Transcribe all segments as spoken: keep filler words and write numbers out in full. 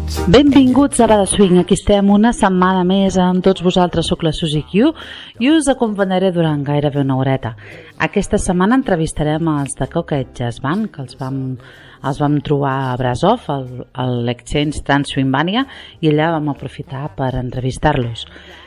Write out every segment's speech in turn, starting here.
Benvinguts a Bada Swing, aquí estem una setmana més amb tots vosaltres, soc la Susi Q i us acompanyaré durant gairebé una horeta. Aquesta setmana entrevistarem els de Cocktail Jazz Band, que els vam, els vam trobar a Brasov, a l'Exchange Trans Swingbania, i allà vam aprofitar per entrevistar-los.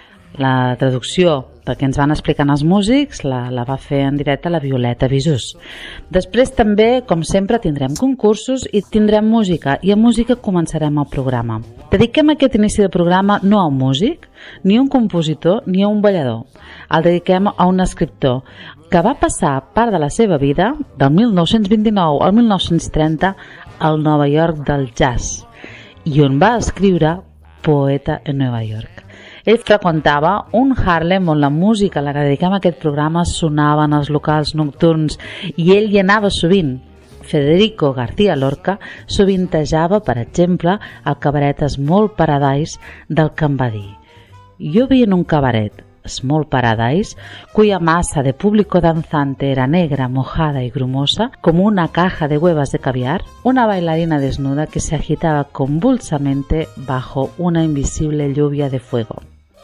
La traducció, perquè ens van explicant els músics, la, la va fer en directe la Violeta Bisús. Després també, com sempre, tindrem concursos i tindrem música, i amb música començarem el programa. Dediquem aquest inici de programa no a un músic, ni a un compositor, ni a un ballador. El dediquem a un escriptor que va passar part de la seva vida, del mil nou-cents vint-i-nou al mil nou-cents trenta, al Nova York del jazz, i on va escriure Poeta en Nova York. Ell freqüentava un Harlem on la música a la que dediquem aquest programa sonava en els locals nocturns i ell hi anava sovint. Federico García Lorca sovintejava, per exemple, el cabaret Small Paradise del que em va dir: «Yo vi en un cabaret, Small Paradise, cuya masa de público danzante era negra, mojada y grumosa, como una caja de huevas de caviar, una bailarina desnuda que se agitaba convulsamente bajo una invisible lluvia de fuego».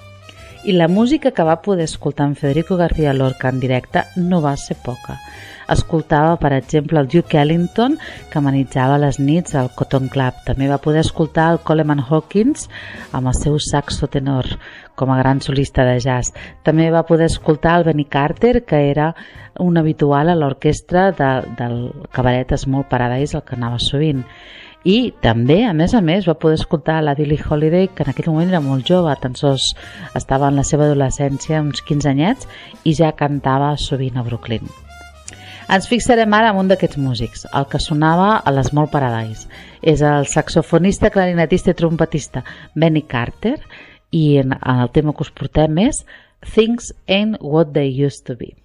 I la música que va poder escoltar en Federico García Lorca en directe no va ser poca. Escoltava, per exemple, el Duke Ellington, que amenitzava les nits al Cotton Club. També va poder escoltar el Coleman Hawkins amb el seu saxo tenor com a gran solista de jazz. També va poder escoltar el Benny Carter, que era un habitual a l'orquestra de, del cabaret Small Paradise, el que anava sovint. I també, a més a més, va poder escoltar la Billie Holiday, que en aquell moment era molt jove, tan sols estava en la seva adolescència, uns quinze anyets, i ja cantava sovint a Brooklyn. Ens fixarem ara en un d'aquests músics, el que sonava a l'Small Paradise. És el saxofonista, clarinetista i trompetista Benny Carter, i en el tema que us portem és Things Ain't What They Used to Be.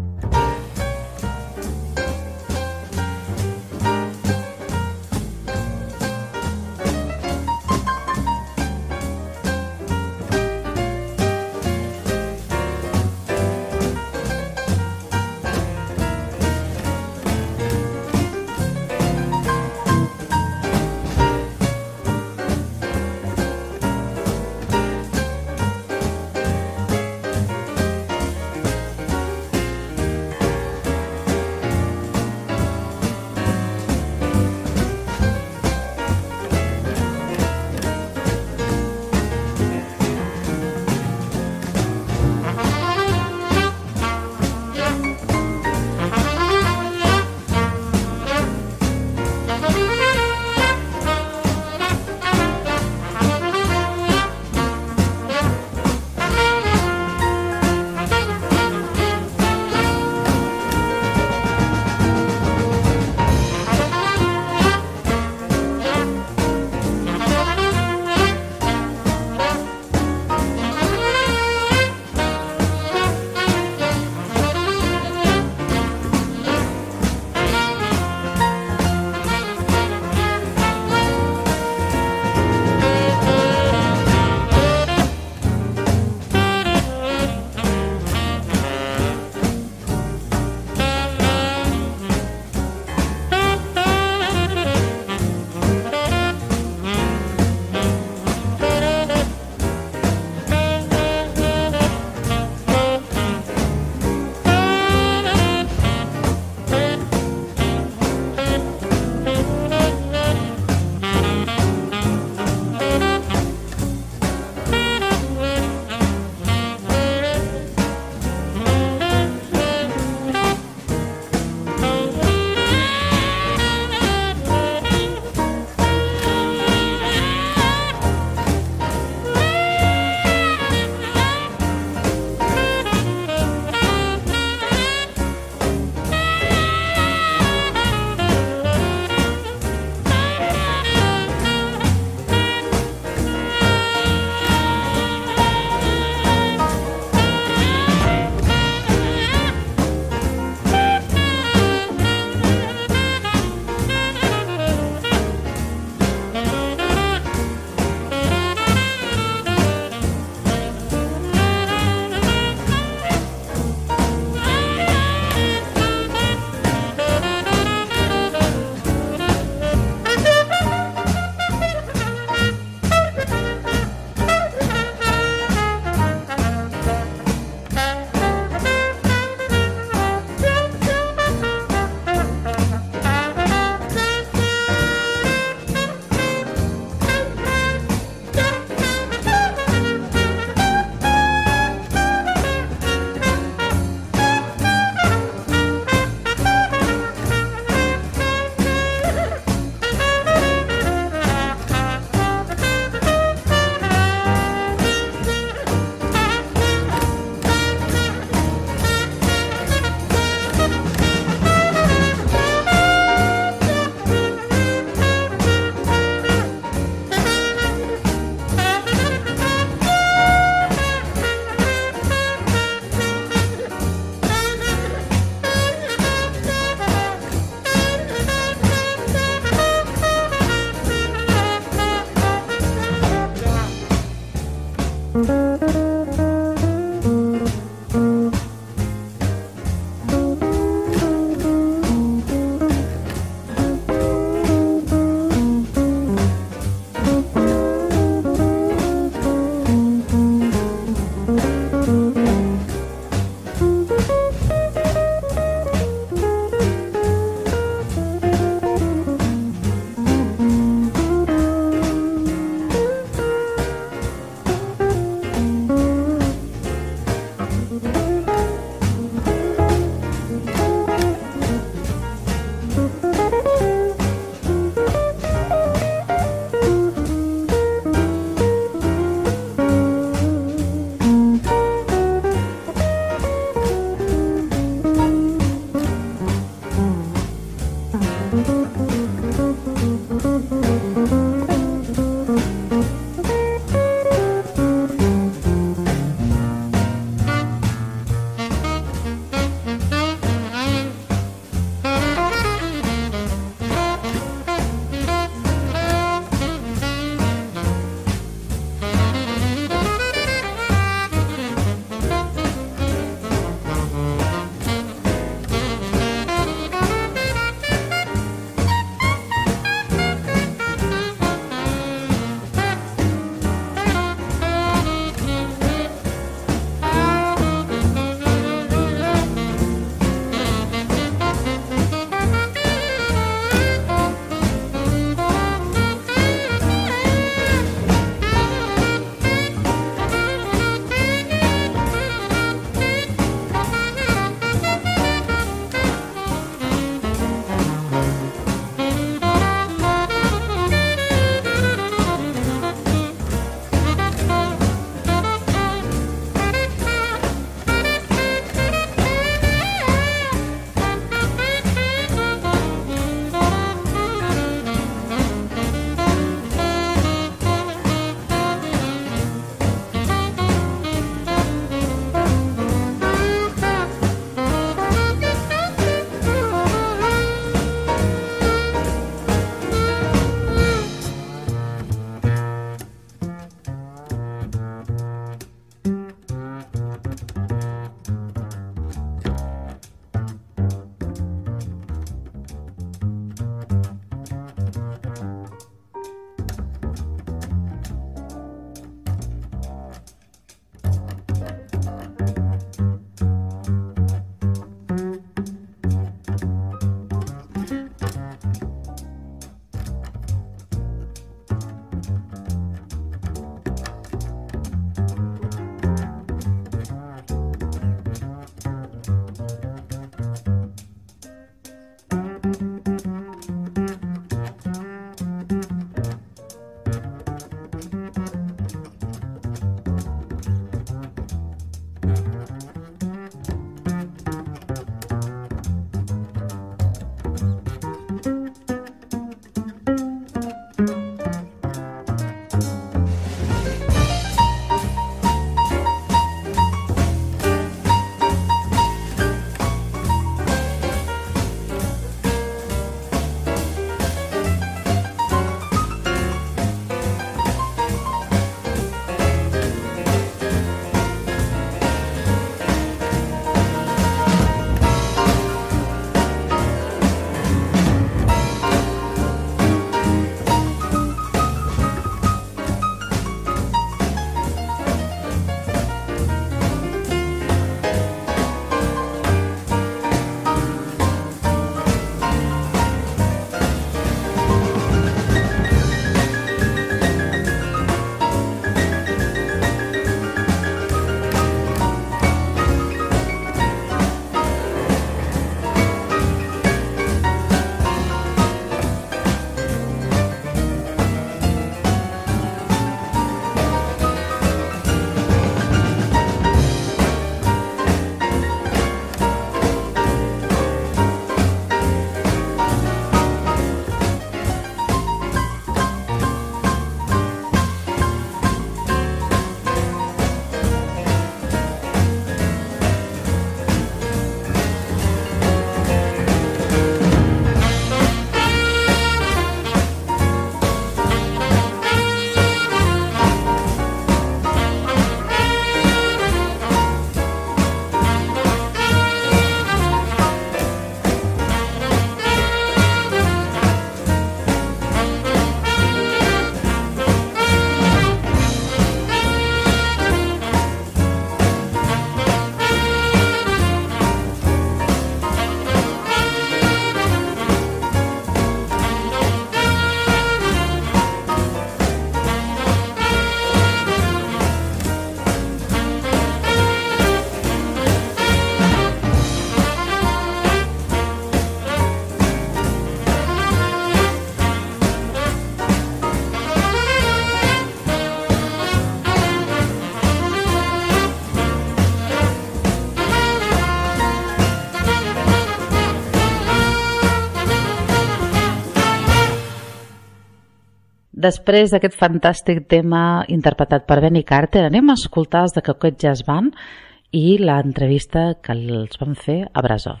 Després d'aquest fantàstic tema interpretat per Benny Carter, anem a escoltar els de Coquette Jazz Band i l'entrevista que els van fer a Brasov.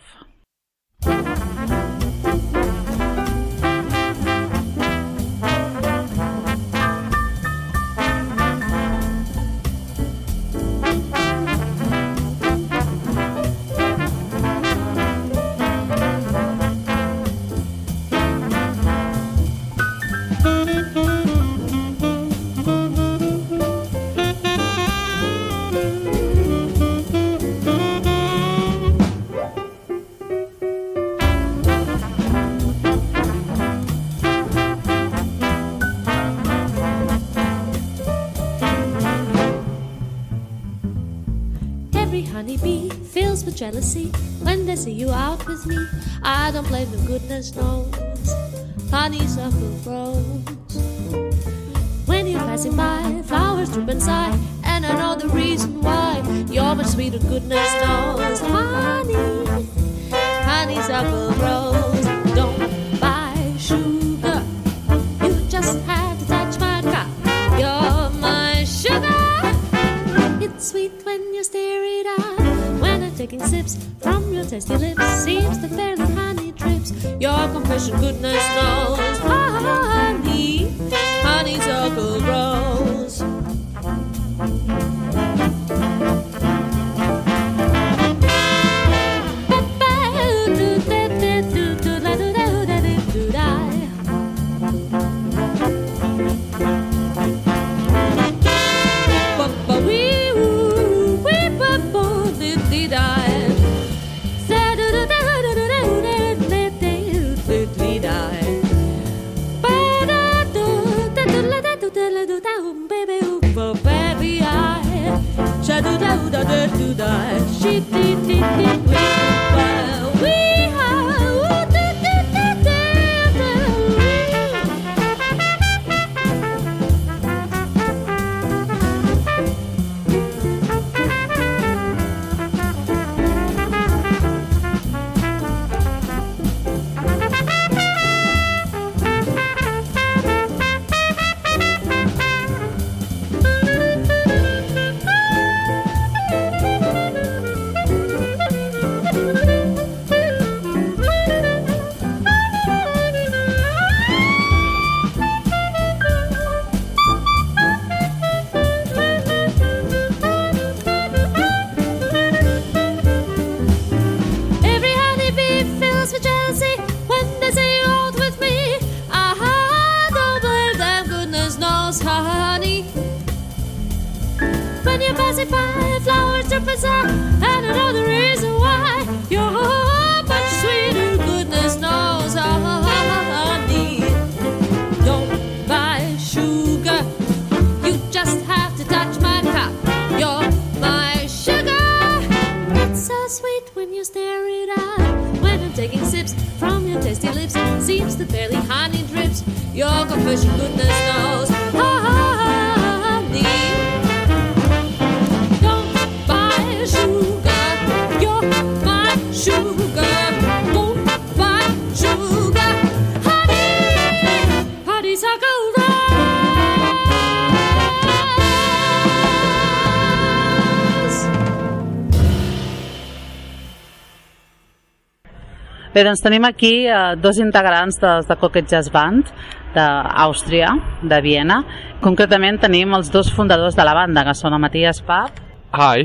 Honeybee fills with jealousy when they see you out with me. I don't blame them, goodness knows. Honeysuckle grows when you're passing by. Flowers droop and sigh, and I know the reason why. You're much sweeter, goodness knows. Honey, honeysuckle grows. Don't buy sugar, you just have to touch my cup. You're my sugar. It's sweet when you stare it out. When I'm taking sips from your tasty lips, seems that barely honey drips. Your confession, goodness knows. Honey, honeysuckle grows. Bé, doncs tenim aquí eh, dos integrants dels de Coquette Jazz Band d'Àustria, de Viena. Concretament tenim els dos fundadors de la banda, que són el Matthias Papp. Hi.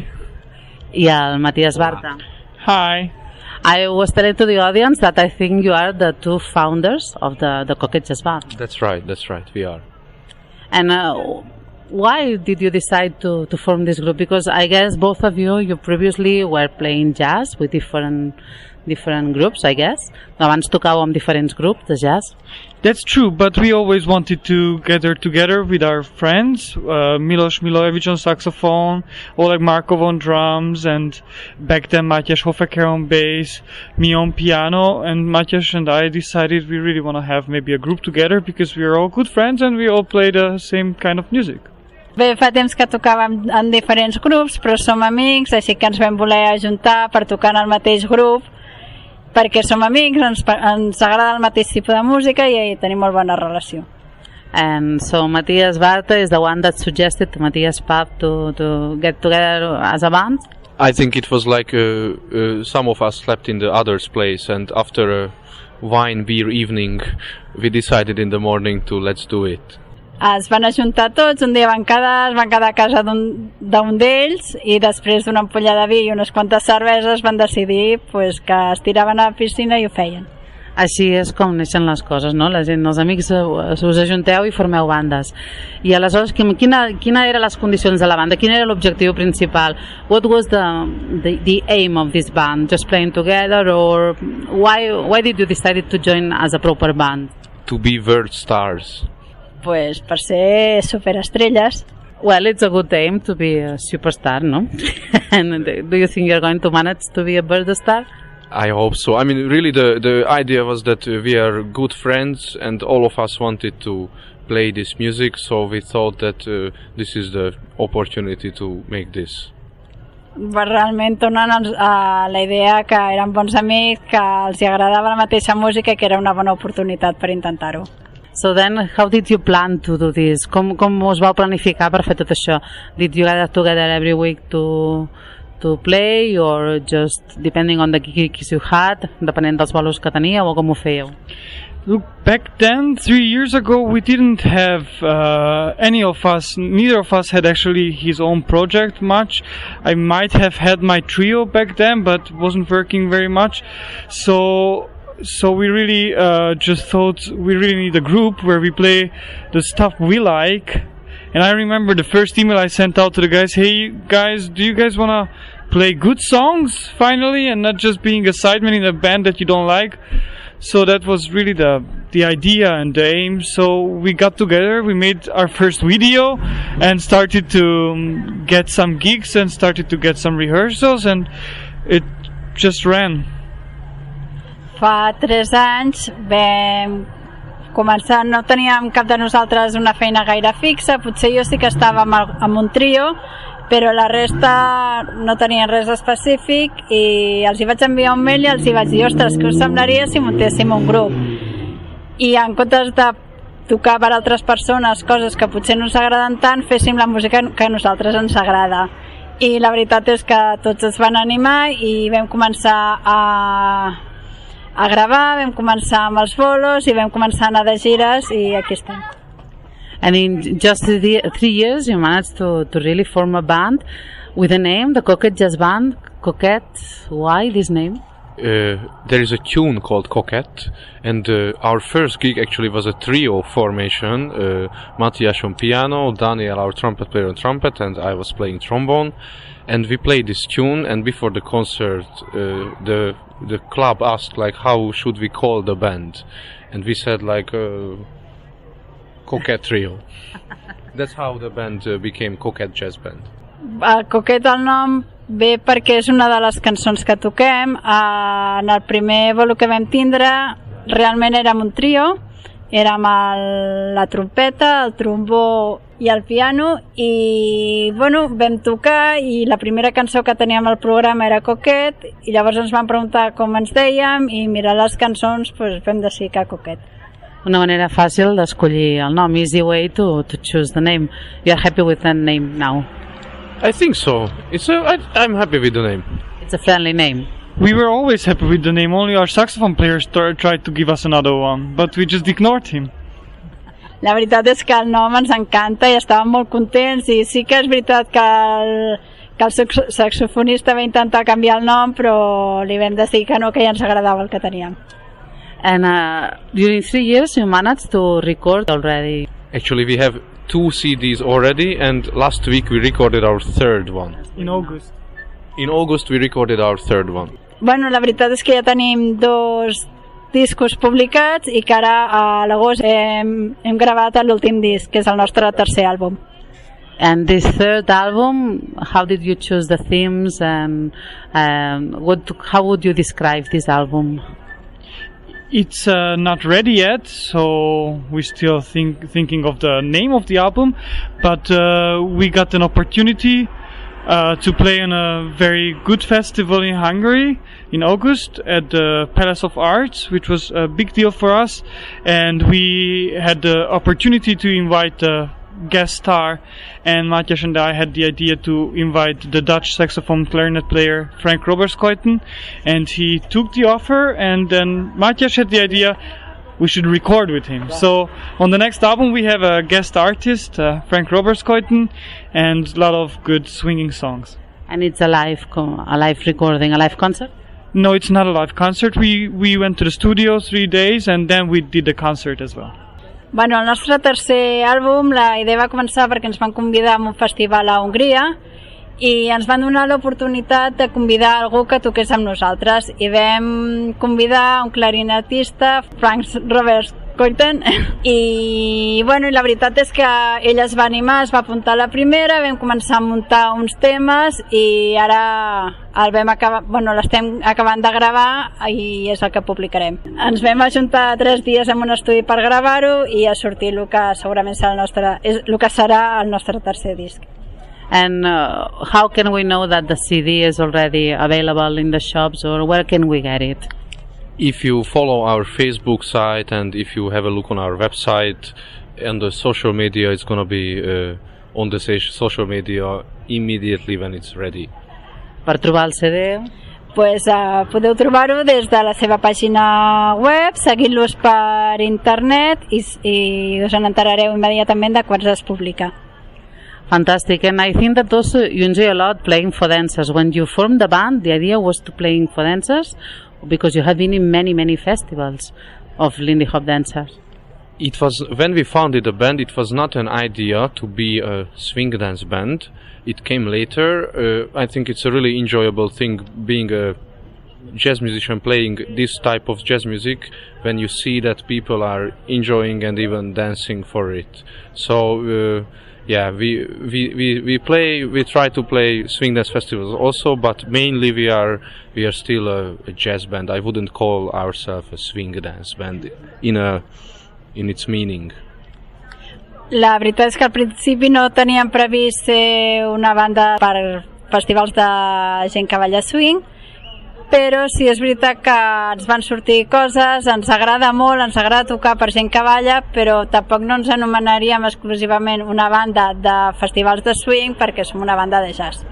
I el Matthias Barta. Hi. I was telling to the audience that I think you are the two founders of the, the Coquette Jazz Band. That's right, that's right, we are. And uh, why did you decide to, to form this group? Because I guess both of you, you previously were playing jazz with different different groups, I guess. Abans tocàveu amb diferents grups de jazz. That's true, but we always wanted to gather together with our friends. Uh, Milos Milojevic on saxophone, Oleg Markov on drums, and back then Matyas Hoffecker on bass, me on piano, and Matyas and I decided we really want to have maybe a group together because we are all good friends and we all play the same kind of music. Bé, fa temps que tocàvem en diferents grups, però som amics, així que ens vam voler ajuntar per tocar en el mateix grup, perquè som amics, ens, ens agrada el mateix tipus de música i tenim molt bona relació. And so Matthias Barta is the one that suggested to Matthias Pub to, to get together as a band? I think it was like uh, uh, some of us slept in the other's place, and after a wine beer evening we decided in the morning to let's do it. Es van ajuntar tots, un dia van quedar, es van quedar a casa d'un d'ells i després d'una ampolla de vi i unes quantes cerveses van decidir pues, que es tiraven a la piscina i ho feien. Així és com neixen les coses, no? La gent, els amics us ajunteu i formeu bandes. I aleshores, quina, quina eren les condicions de la banda? Quin era l'objectiu principal? What was the, the, the aim of this band? Just playing together, or why, why did you decide to join as a proper band? To be world stars. Pues per ser superestrelles. Well, it's a good aim to be a superstar, no? And do you think you're going to manage to be a bird star? I hope so. I mean, really the, the idea was that uh, we are good friends and all of us wanted to play this music, so we thought that uh, this is the opportunity to make this. Realment tornant a la idea que eren bons amics, que els agradava la mateixa música i que era una bona oportunitat per intentar-ho. So then, how did you plan to do this? Com, com us vau planificar per fer tot això? Did you get together every week to, to play, or just depending on the gigs you had, depenent dels bolos que teníeu, o com ho fèieu? Look, back then, three years ago, we didn't have uh, any of us, neither of us had actually his own project much. I might have had my trio back then, but wasn't working very much. So... So we really uh, just thought we really need a group where we play the stuff we like. And I remember the first email I sent out to the guys, hey guys, do you guys want to play good songs finally and not just being a sideman in a band that you don't like? So that was really the the idea and the aim. So we got together, we made our first video and started to um, get some gigs and started to get some rehearsals, and it just ran. Fa tres anys vam començar, no teníem cap de nosaltres una feina gaire fixa, potser jo sí que estava amb un trio, però la resta no tenien res específic i els hi vaig enviar un mail i els hi vaig dir, ostres, què us semblaria si muntéssim un grup? I en comptes de tocar per altres persones coses que potser no ens agraden tant, féssim la música que a nosaltres ens agrada. I la veritat és que tots es van animar i vam començar a a gravar, vam començar amb els bolos i vam començar a anar de gires i aquí estem. And in just three, three years you managed to, to really form a band with a name, the Coquette Jazz Band. Coquette, why this name? Uh, there is a tune called Coquette, and uh, our first gig actually was a trio formation, uh, Matthias on piano, Daniel, our trumpet player, on trumpet, and I was playing trombone. And we played this tune, and before the concert uh, the the club asked like how should we call the band, and we said like uh, Coquette Trio. That's how the band uh, became Coquette Jazz Band. El Coquette, el nom ve perquè és una de les cançons que toquem. En el primer bolo que vam tindre realment érem un trio, érem el, la trompeta, el trombó i el piano, i bueno, vam tocar i la primera cançó que teníem al programa era Coquette, i llavors ens van preguntar com ens dèiem i mirant les cançons pues, vam decidir que Coquette. Una manera fàcil d'escollir el nom, easy way to, to choose the name. You are happy with that name now? I think so. It's a, I, I'm happy with the name. It's a friendly name. We were always happy with the name, only our saxophone player st- tried to give us another one, but we just ignored him. La veritat és que el nom ens encanta i estàvem molt contents, i sí que és veritat que el, que el saxofonista va intentar canviar el nom, però li vam decidir que no, que ja ens agradava el que teníem. And uh, during three years you managed to record already? Actually we have two C Ds already, and last week we recorded our third one. In August. In August we recorded our third one. Bueno, la veritat és que ja tenim dos discos publicats i que ara a l'agost hem, hem gravat l'últim disc, que és el nostre tercer àlbum. And this third album, how did you choose the themes, and um, what, how would you describe this album? It's uh, not ready yet, so we're still think, thinking of the name of the album, but uh, we got an opportunity uh, to play on a very good festival in Hungary in August at the Palace of Arts, which was a big deal for us. And we had the opportunity to invite the guest star, and Matthias and I had the idea to invite the Dutch saxophone clarinet player Frank Robertskoiten, and he took the offer, and then Matthias had the idea we should record with him. So on the next album we have a guest artist, uh, Frank Robertskoiten, and a lot of good swinging songs. And it's a live, co- a live recording, a live concert? No, it's not a live concert. We, we went to the studio three days and then we did the concert as well. Bueno, el nostre tercer àlbum, la idea va començar perquè ens van convidar a un festival a Hongria i ens van donar l'oportunitat de convidar algú que toqués amb nosaltres, i vam convidar un clarinetista, Frank Robertskoiten, i bueno, i la veritat és que ell es va animar, es va apuntar a la primera, vam començar a muntar uns temes i ara el vam acabar, bueno, l'estem acabant de gravar i és el que publicarem. Ens vam ajuntar tres dies en un estudi per gravar-ho i ha sortit el que segurament serà el nostre, és el que serà el nostre tercer disc. And uh, how can we know that the C D is already available in the shops, or where can we get it? If you follow our Facebook site and if you have a look on our website and the social media, it's going to be uh, on the social media immediately when it's ready. Per trobar el C D? Pues, uh, podeu trobar-ho des de la seva pàgina web, seguint-los per internet i, i us en enterareu immediatament de quan es publica. Fantastic, and I think that also you enjoy a lot playing for dancers. When you formed the band, the idea was to playing for dancers, because you have been in many, many festivals of Lindy Hop dancers. It was, when we founded the band, it was not an idea to be a swing dance band. It came later. Uh, I think it's a really enjoyable thing being a jazz musician playing this type of jazz music when you see that people are enjoying and even dancing for it. So, uh, yeah, we, we, we, we play, we try to play swing dance festivals also, but mainly we are, we are still a, a jazz band. I wouldn't call ourselves a swing dance band in a, in its meaning. La veritat és que al principi no teníem previst ser una banda per festivals de gent que balla swing, però sí és veritat que ens van sortir coses, ens agrada molt, ens agrada tocar per gent que balla, però tampoc no ens anomenaríem exclusivament una banda de festivals de swing perquè som una banda de jazz.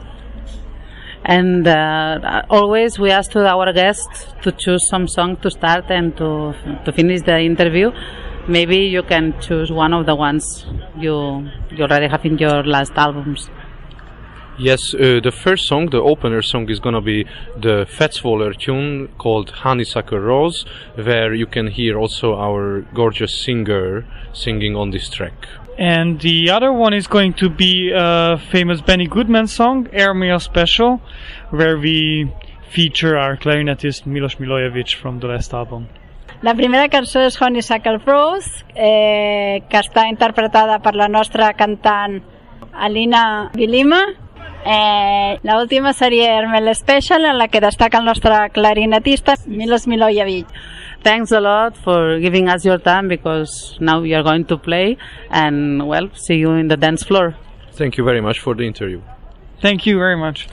And uh, always we ask to our guests to choose some song to start and to, to finish the interview. Maybe you can choose one of the ones you, you already have in your last albums. Yes, uh, the first song, the opener song, is gonna be the Fetswaller tune called Honeysuckle Rose, where you can hear also our gorgeous singer singing on this track. And the other one is going to be a famous Benny Goodman song, Airmail Special, where we feature our clarinetist Milos Milojevic from the last album. La primera cançó és Honeysuckle Rose, eh, que està interpretada per la nostra cantant Alina Vilima. Eh, la última seria Airmail Special, en la que destaca el nostre clarinetista Milos Milojevic. Thanks a lot for giving us your time, because now we are going to play, and well, see you in the dance floor. Thank you very much for the interview. Thank you very much.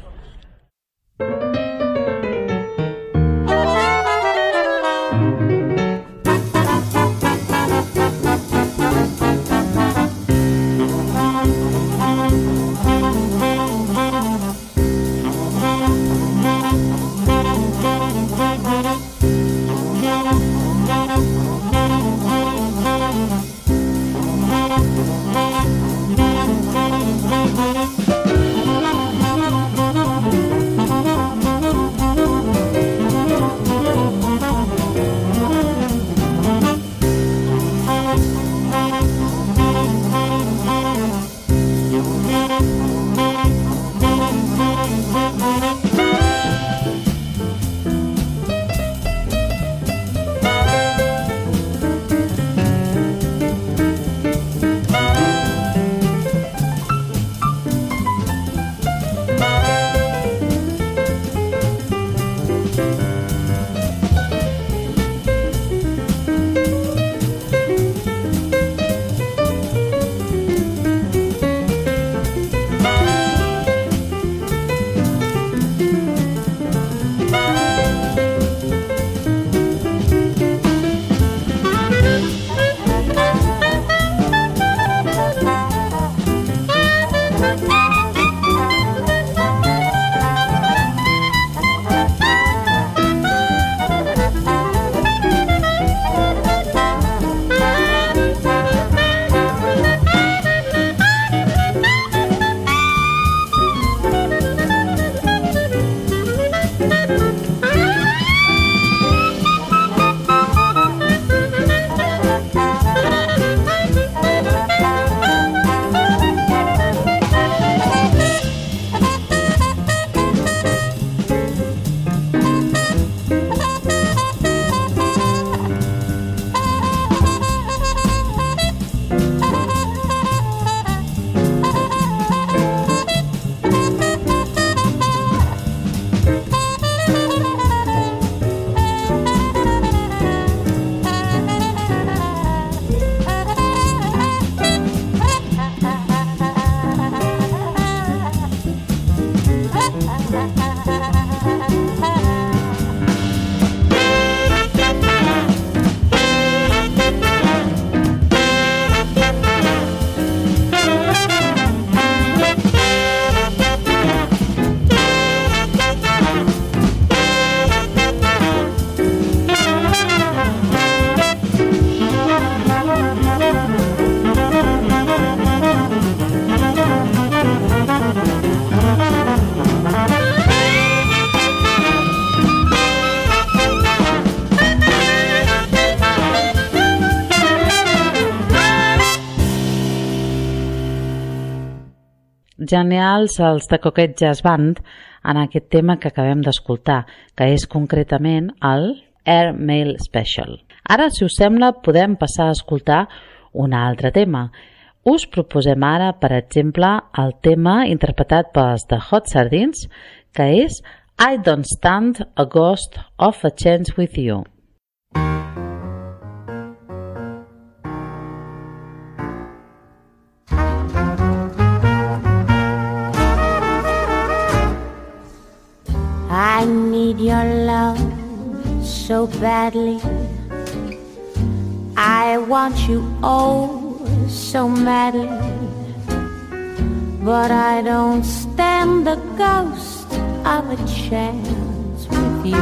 Thank you. Genials els de Coquette Jazz Band en aquest tema que acabem d'escoltar, que és concretament el Air Mail Special. Ara, si us sembla, podem passar a escoltar un altre tema. Us proposem ara, per exemple, el tema interpretat pels The Hot Sardines, que és I Don't Stand a Ghost of a Chance With You. I need your love so badly. I want you oh so madly. But I don't stand the ghost of a chance with you.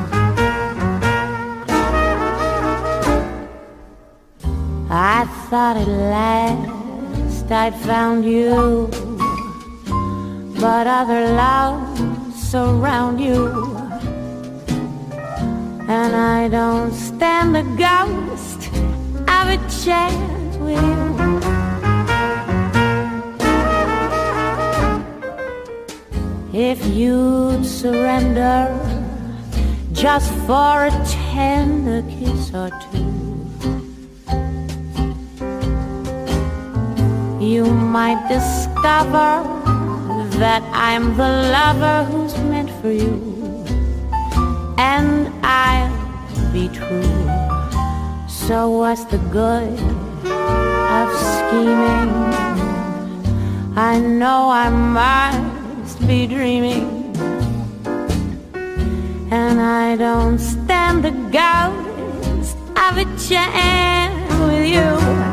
I thought at last I'd found you, but other loves surround you, and I don't stand the ghost of a chance with you. If you'd surrender just for a tender kiss or two, you might discover that I'm the lover who's meant for you, and I'll be true. So what's the good of scheming? I know I must be dreaming, and I don't stand the ghost of a chance with you.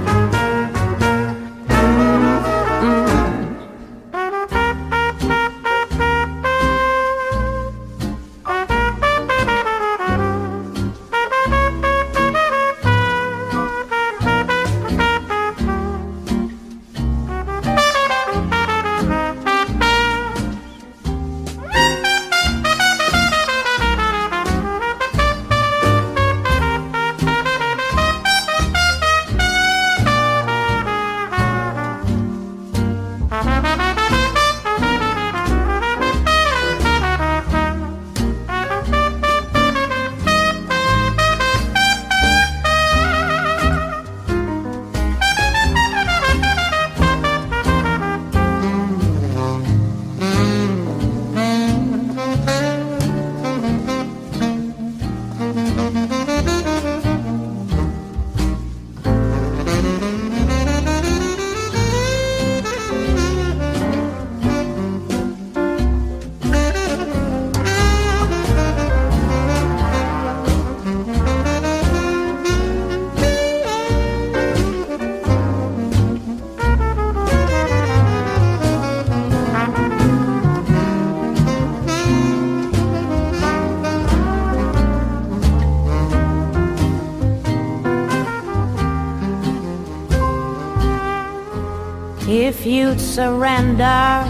If you'd surrender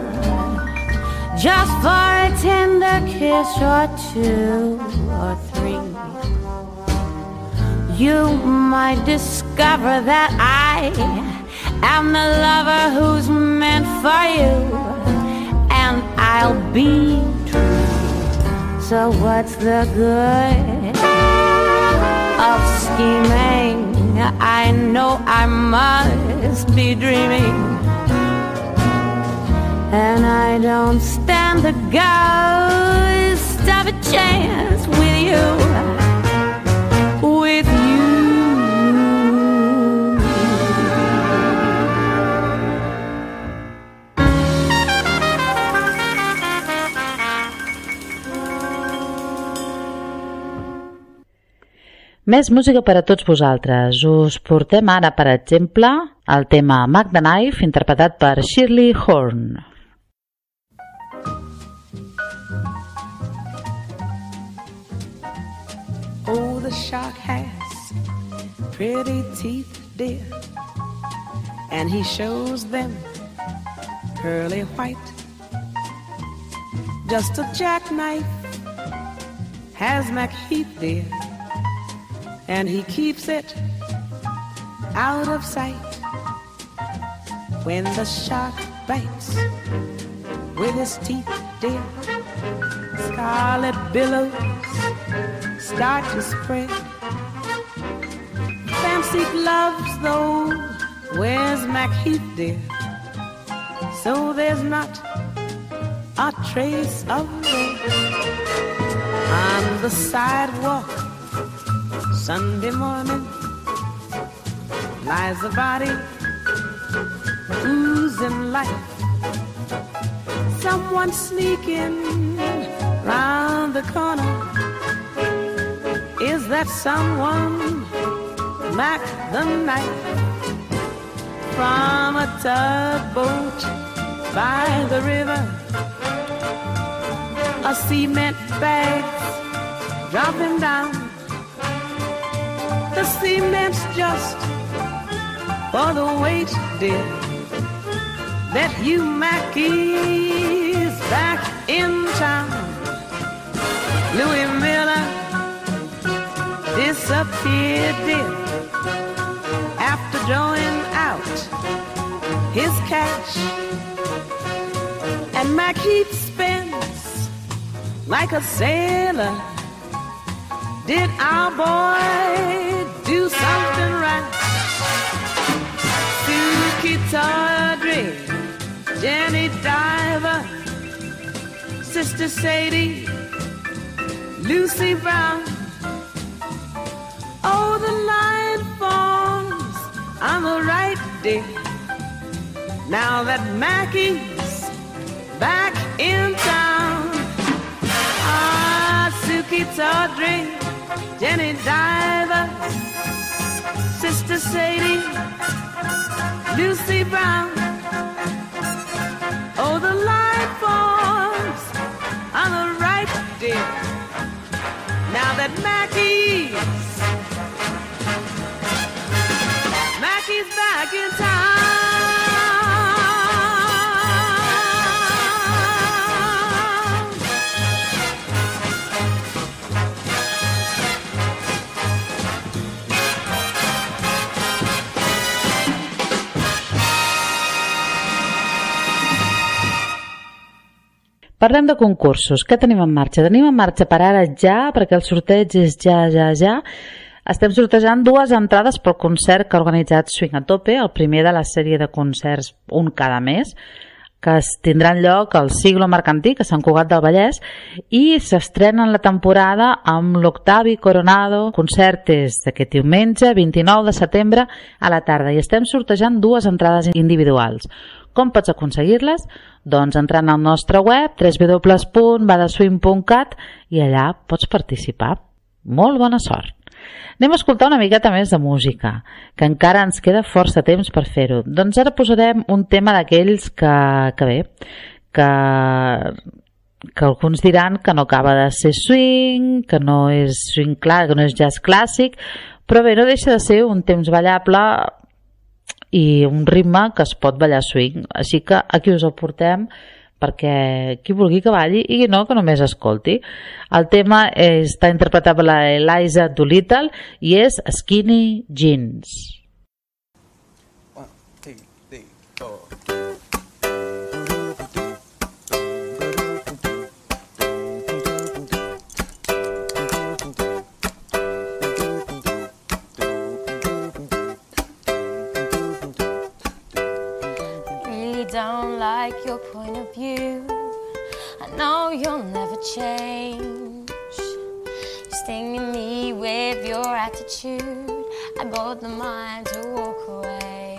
just for a tender kiss or two or three, you might discover that I am the lover who's meant for you, and I'll be true. So what's the good of scheming? I know I must be dreaming, and I don't stand the ghost of a chance with you, with you. Més música per a tots vosaltres. Us portem ara, per exemple, el tema Mac the Knife, interpretat per Shirley Horn. Oh, the shark has pretty teeth, dear, and he shows them pearly white. Just a jackknife has MacHeath, dear, and he keeps it out of sight. when the shark bites with his teeth, dear. Scarlet billows start to spread. Fancy gloves, though, where's Macheath, dear? So there's not a trace of red. On the sidewalk, Sunday morning, lies a body oozing life. Someone sneaking round the corner. Is that someone? Mac the Knife. From a tugboat by the river, a cement bag's dropping down. The cement's just for the weight, dear. That you Mackie's back in town. Louis Miller disappeared, dear, after drawing out his cash. And Macheath spends like a sailor. Did our boy do something right? Suki Tawdry, Jenny Diver, Sister Sadie, Lucy Brown. Oh, the line forms on the right, dear. Now that Mackie's back in town. Ah, Suki Tawdry, Jenny Diver, Sister Sadie, Lucy Brown. Oh, the line forms on the right, dear. Now that Mackie's Mackie's back in town. Parlem de concursos. Què tenim en marxa? Tenim en marxa per ara ja, perquè el sorteig és ja, ja, ja. Estem sortejant dues entrades pel concert que ha organitzat Swing a Tope, el primer de la sèrie de concerts, un cada mes, que es tindran lloc al Siglo Mercantic a Sant Cugat del Vallès, i s'estrenen la temporada amb l'Octavi Coronado. El concert és d'aquest diumenge, vint-i-nou de setembre, a la tarda, i estem sortejant dues entrades individuals. Com pots aconseguir-les? Doncs entrant al nostre web w w w punt badaswing punt cat i allà pots participar. Molt bona sort! Anem a escoltar una miqueta més de música, que encara ens queda força temps per fer-ho. Doncs ara posarem un tema d'aquells que, que bé, que, que alguns diran que no acaba de ser swing, que no és swing clar, que no és jazz clàssic, però bé, no deixa de ser un temps ballable i un ritme que es pot ballar swing. Així que aquí us el portem perquè qui vulgui que balli i qui no, que només escolti. El tema està interpretat per la Eliza Doolittle i és Skinny Jeans. One, two, three, four. Don't like your point of view. I know you'll never change. You're stinging me with your attitude. I bought the mind to walk away.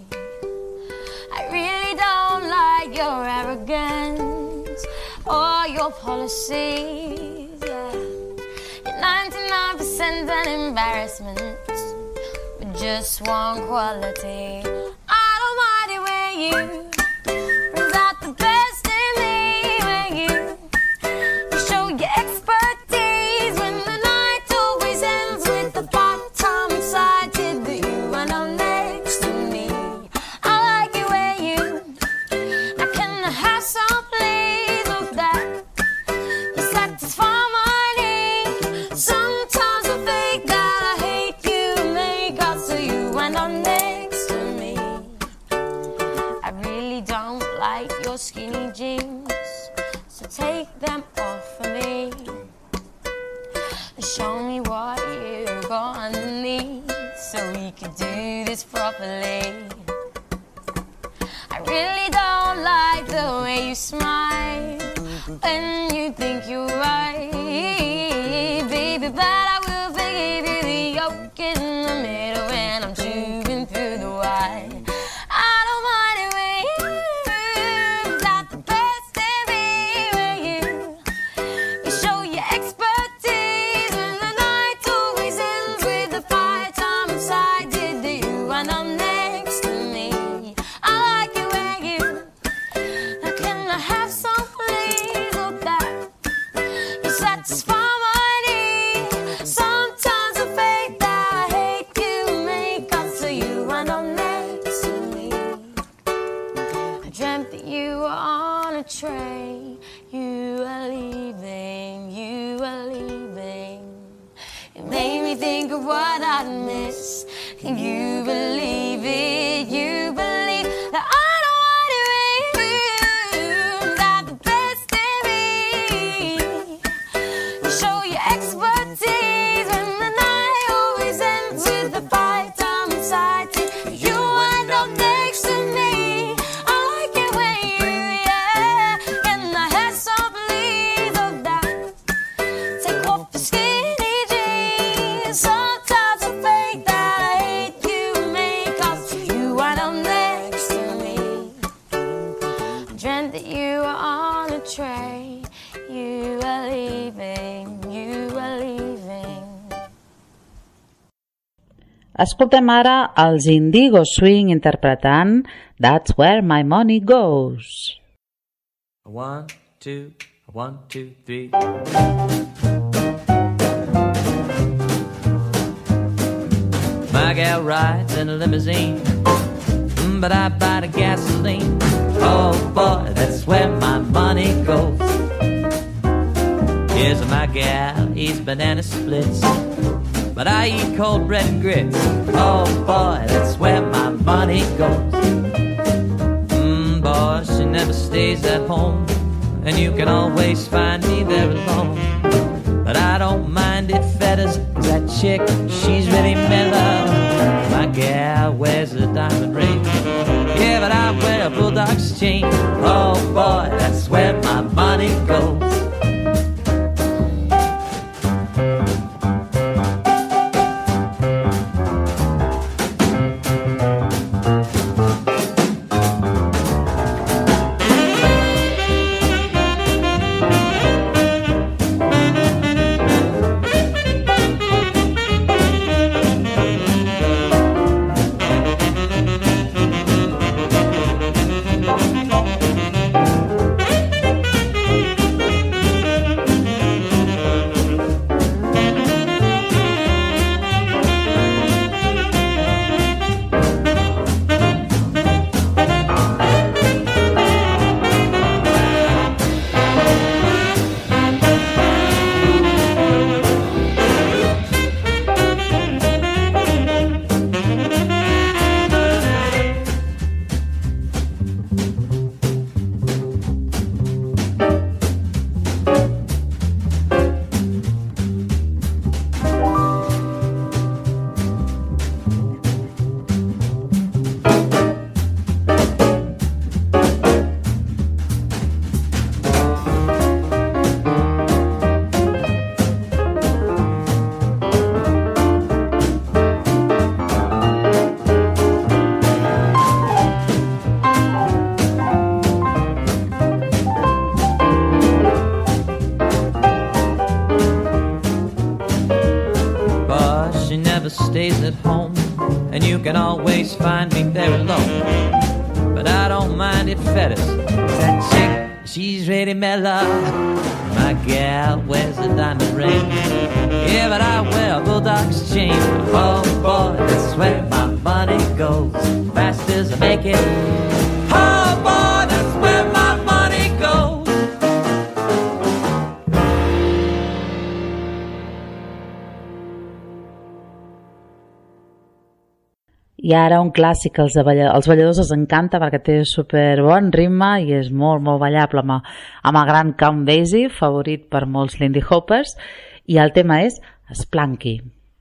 I really don't like your arrogance or your policies. Yeah. You're ninety-nine percent an embarrassment with just one quality. I don't mind it when you brings out the best in me, when you, you show your expertise, when the night always ends with the bottom side to the you and I'm next to me. I like it when you, I can have some please of that. You satisfy my need. Sometimes I think that I hate you, and then you got to you and I'm next to me. skinny jeans, so take them off for me. Show me what you're gonna need so we can do this properly. I really don't like the way you smile when you think you're right, baby, but I will forgive you the yolk in the middle when I'm chewing through the white. I don't mind it when you got the best in me, when you you show your expertise when the night always ends with the fight. I'm excited that you and I'm next to me. I like it when you now can I have some please or that you satisfy my need. Sometimes I fake that I hate you make up to you and I'm next to me. I dreamt that you were on a train, you were leaving, you were leaving. It made me think of what I'd miss. And you believe it, you believe that I don't want it when you got the best in me. You show your expertise when the night always ends with the fight. I'm excited, you wind up next to me. I like it when you, yeah, can I have some please of that? Take off your skinny jeans. Sometimes I fake that I hate you make up to you and I'm next to me. I dreamt that you were on a train, you were leaving, you were leaving. Escoltem ara els Indigo Swing interpretant That's Where My Money Goes. One, two, one, two, three. My gal rides in a limousine, mm, but I buy the gasoline. Oh boy, that's where my money goes. Here's my gal, eats banana splits, but I eat cold bread and grits. Oh boy, that's where my money goes. Mmm, boy, she never stays at home, and you can always find me there alone. But I don't mind it feathers, 'cause that chick, she's really mellow. My gal wears a diamond ring, yeah, but I wear a bulldog's chain. Oh boy, that's where my money goes. Stays at home, and you can always find me there alone. But I don't mind it feathers, that chick, she's really mellow. My gal wears a diamond ring, yeah, but I wear a bulldog's chain. Oh boy, that's where my money goes, fast as I make it. Oh boy, that's where my money goes. I I ara un clàssic que els, els balladors els encanta perquè té super bon ritme i és molt, molt ballable amb, amb el gran Count Basie, favorit per molts Lindy Hoppers, i el tema és Splanky.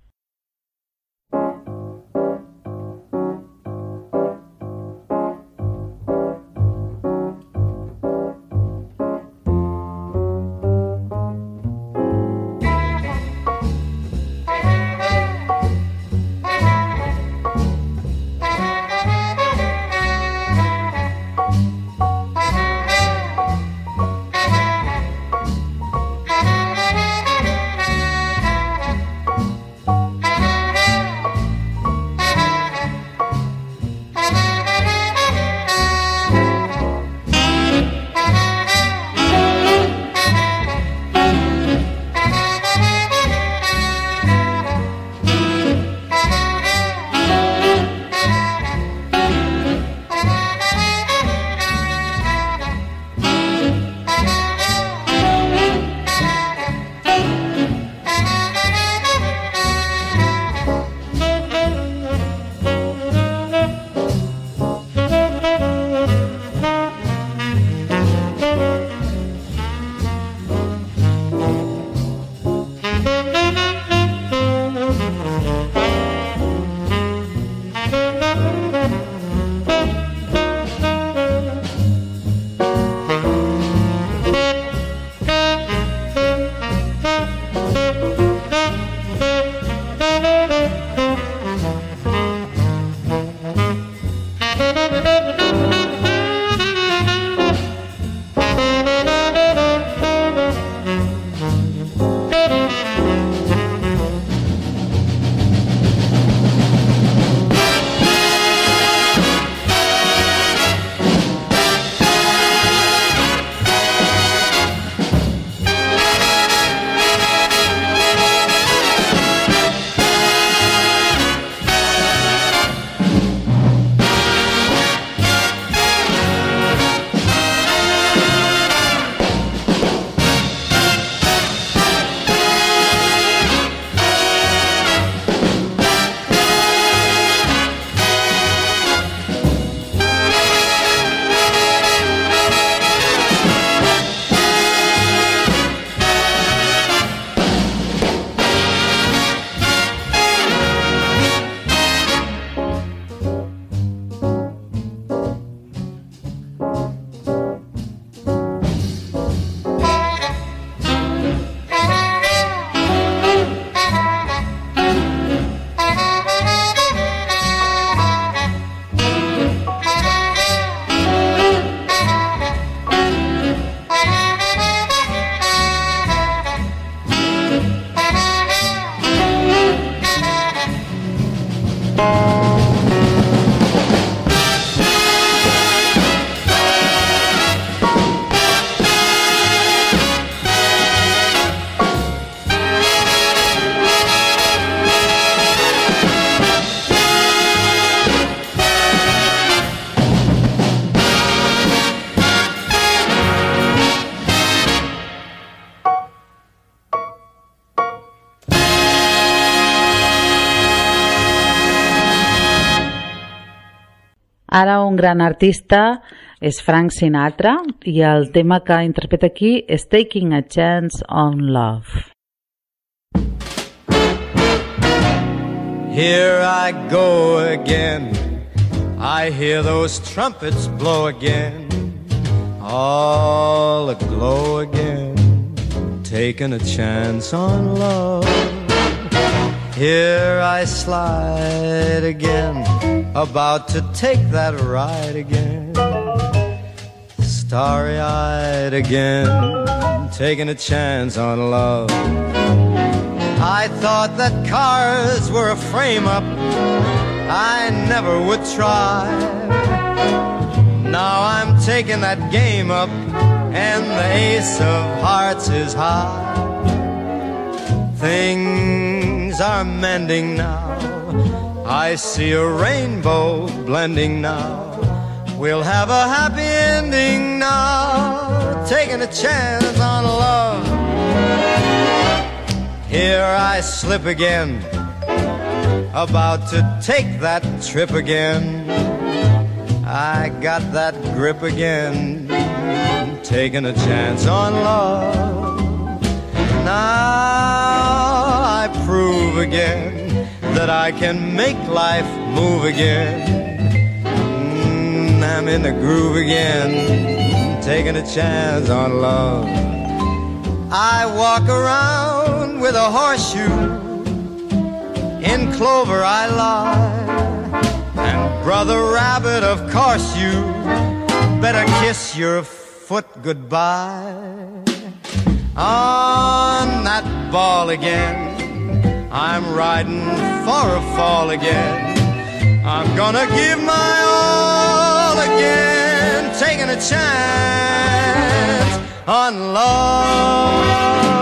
Ara un gran artista és Frank Sinatra i el tema que interpreta aquí és Taking a Chance on Love. Here I go again, I hear those trumpets blow again, all aglow again, taking a chance on love. Here I slide again, about to take that ride again, starry-eyed again, taking a chance on love. I thought that cars were a frame-up I never would try. Now I'm taking that game up, and the ace of hearts is high. Things are mending now, I see a rainbow blending now. We'll have a happy ending now, taking a chance on love. Here I slip again, about to take that trip again. I got that grip again, taking a chance on love. Now I prove again that I can make life move again. Mm, I'm in the groove again, taking a chance on love. I walk around with a horseshoe, in clover I lie, and Brother Rabbit, of course you better kiss your foot goodbye. On that ball again, I'm riding for a fall again. I'm gonna give my all again, taking a chance on love.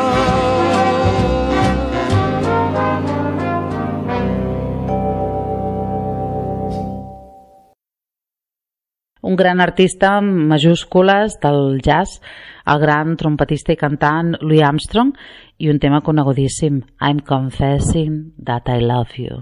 Un gran artista amb majúscules del jazz, el gran trompetista i cantant Louis Armstrong, i un tema conegudíssim, I'm Confessing That I Love You.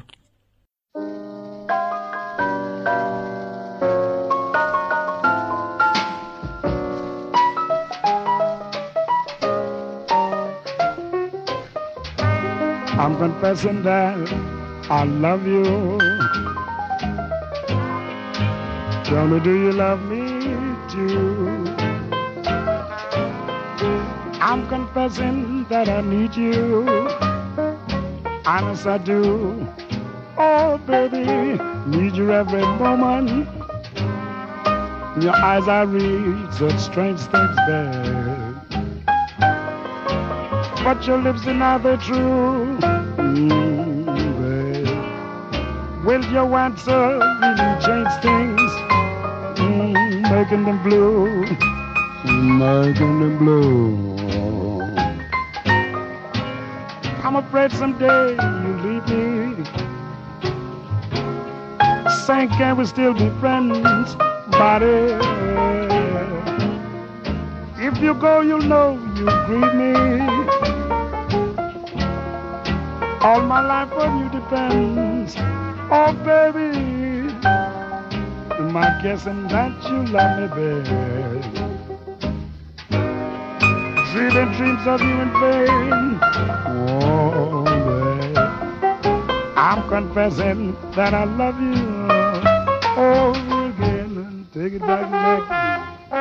I'm confessing that I love you. Tell me, do you love me too? I'm confessing that I need you. Honest I do. Oh, baby, need you every moment. In your eyes I read such strange things there. But your lips are neither true. Mm, babe. Will your answer really change things? Mm, making them blue, making them blue. I'm afraid someday you'll leave me. Saying can we still be friends, buddy? If you go, you'll know you'll grieve me. All my life on you depends. Oh, baby, am I guessing that you love me, babe? Dreaming dreams of you in vain. Oh, babe, I'm confessing that I love you over again. Take it back, back.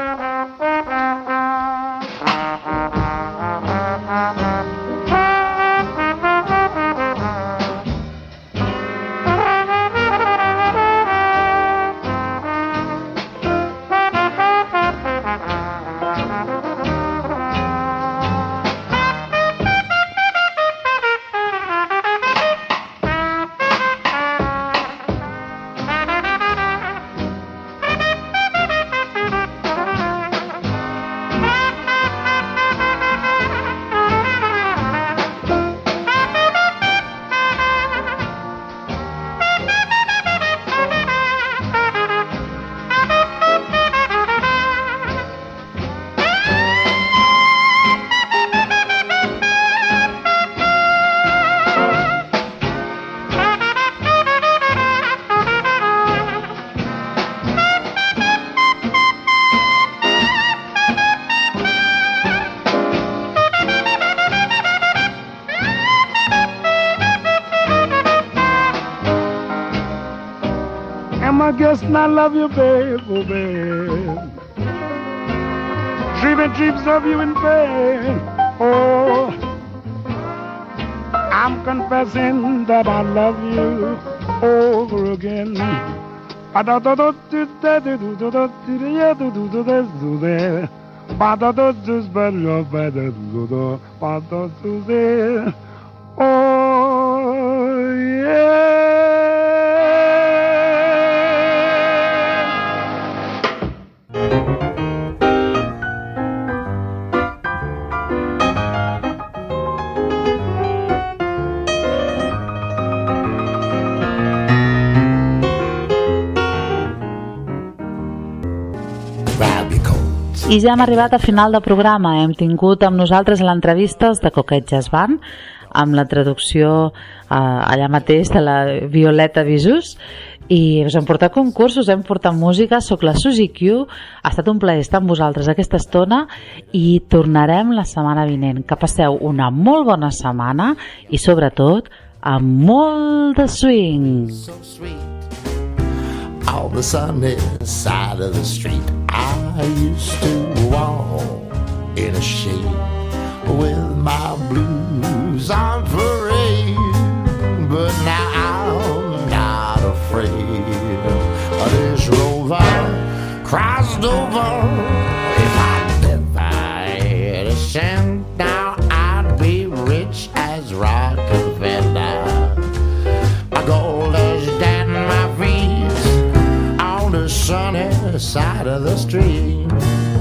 I love you, babe, oh, babe. Dreaming dreams of you in vain. Oh, I'm confessing that I love you over again. Oh, yeah. I ja hem arribat al final del programa. Hem tingut amb nosaltres l'entrevista de Coquet Jazz Band, amb la traducció eh, allà mateix de la Violeta Bisús, i us hem portat concursos, hem portat música. Soc la Suzy Q, ha estat un plaer estar amb vosaltres aquesta estona i tornarem la setmana vinent. Que passeu una molt bona setmana i sobretot amb molt de swing. On the sunny side of the street, I used to walk in a shade with my blues on parade. But now I'm not afraid. This rover crossed over. If I never had a cent, now I'd be rich as Rockefeller. My gold is down my feet on the sunny side of the street.